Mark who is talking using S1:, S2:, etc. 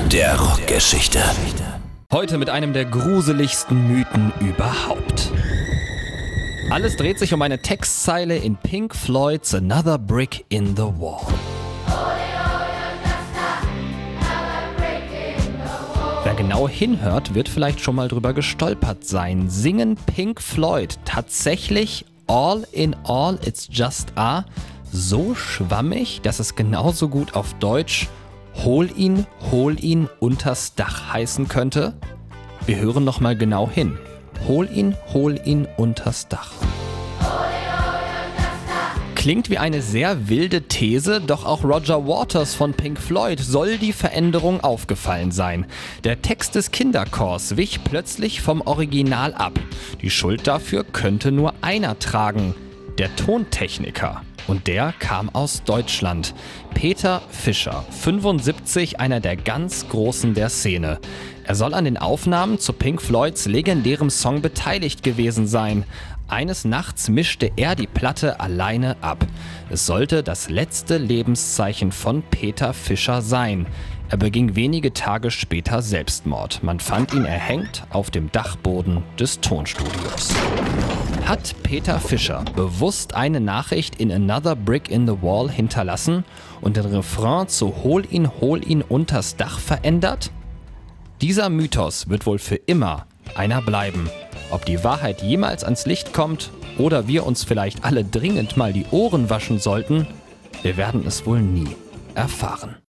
S1: der Rockgeschichte.
S2: Heute mit einem der gruseligsten Mythen überhaupt. Alles dreht sich um eine Textzeile in Pink Floyds Another Brick in the Wall. Wer genau hinhört, wird vielleicht schon mal drüber gestolpert sein. Singen Pink Floyd tatsächlich All in All It's Just A so schwammig, dass es genauso gut auf Deutsch Hol ihn unters Dach heißen könnte? Wir hören noch mal genau hin. Hol ihn unters Dach. Klingt wie eine sehr wilde These, doch auch Roger Waters von Pink Floyd soll die Veränderung aufgefallen sein. Der Text des Kinderchors wich plötzlich vom Original ab. Die Schuld dafür könnte nur einer tragen: der Tontechniker. Und der kam aus Deutschland. Peter Fischer, 75, einer der ganz Großen der Szene. Er soll an den Aufnahmen zu Pink Floyds legendärem Song beteiligt gewesen sein. Eines Nachts mischte er die Platte alleine ab. Es sollte das letzte Lebenszeichen von Peter Fischer sein. Er beging wenige Tage später Selbstmord. Man fand ihn erhängt auf dem Dachboden des Tonstudios. Hat Peter Fischer bewusst eine Nachricht in Another Brick in the Wall hinterlassen und den Refrain zu Hol ihn unters Dach verändert? Dieser Mythos wird wohl für immer einer bleiben. Ob die Wahrheit jemals ans Licht kommt oder wir uns vielleicht alle dringend mal die Ohren waschen sollten, wir werden es wohl nie erfahren.